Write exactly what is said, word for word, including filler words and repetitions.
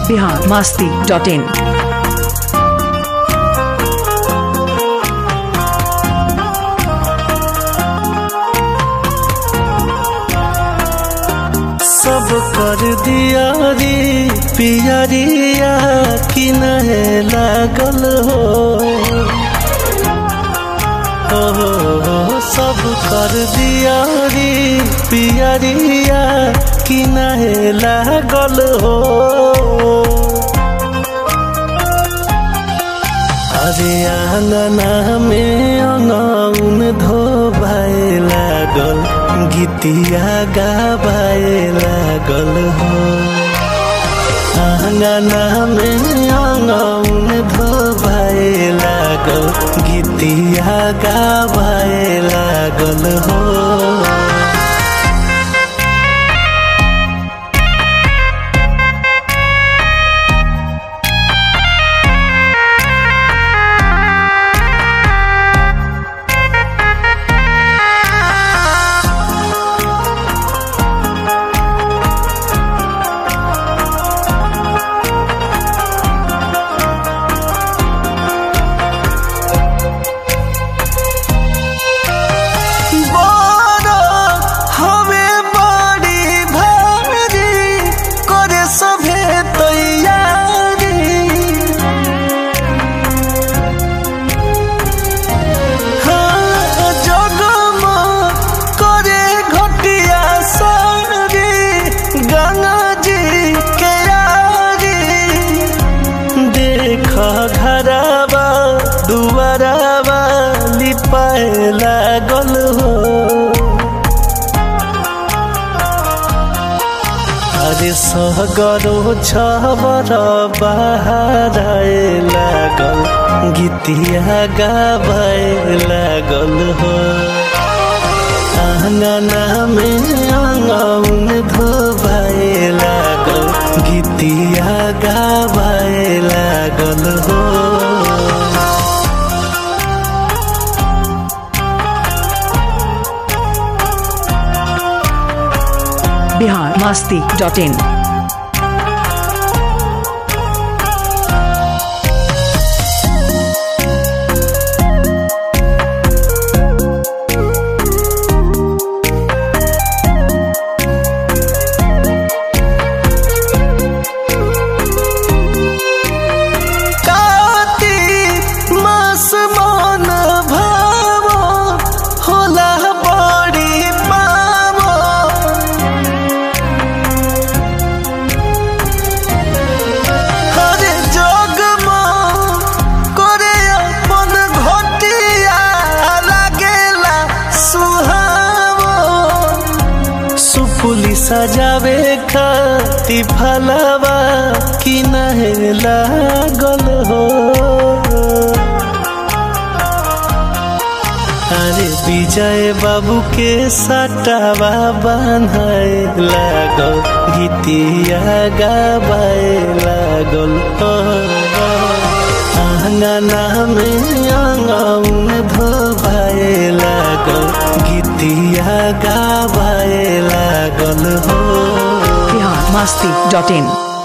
Bihar Masti dot इन। सब कर दिया रे पियरिया कि नहे लागल हो, हो सब कर दिया रे पियरिया कि नहे लागल हो। अरे आंगना में अंगन धोबाए लागल, गीतिया गाबाए लागल हो। आंगना में अंगन धोबाए लागल, गीतिया गाबाए लागल हो। घरवा दुआरवा लिपाए लागल हो। अरे सहगरो छबर बहाराए लागल, गीतिया गाबाए लागल हो। आंगना में अंगन धोबाए लागल, गीतिया गाबाए लागल हो। Bihar Masti dot in. सजावे खाती फलवा कि नहे लागल हो। अरे विजय बाबू के सटावा बांधाए लागल, गीतिया गाबाए लागल हो। आंगना में अंगन धोबाए लागल, गीतिया गाबाए लागल हो। बिहार मस्ती डॉट इन।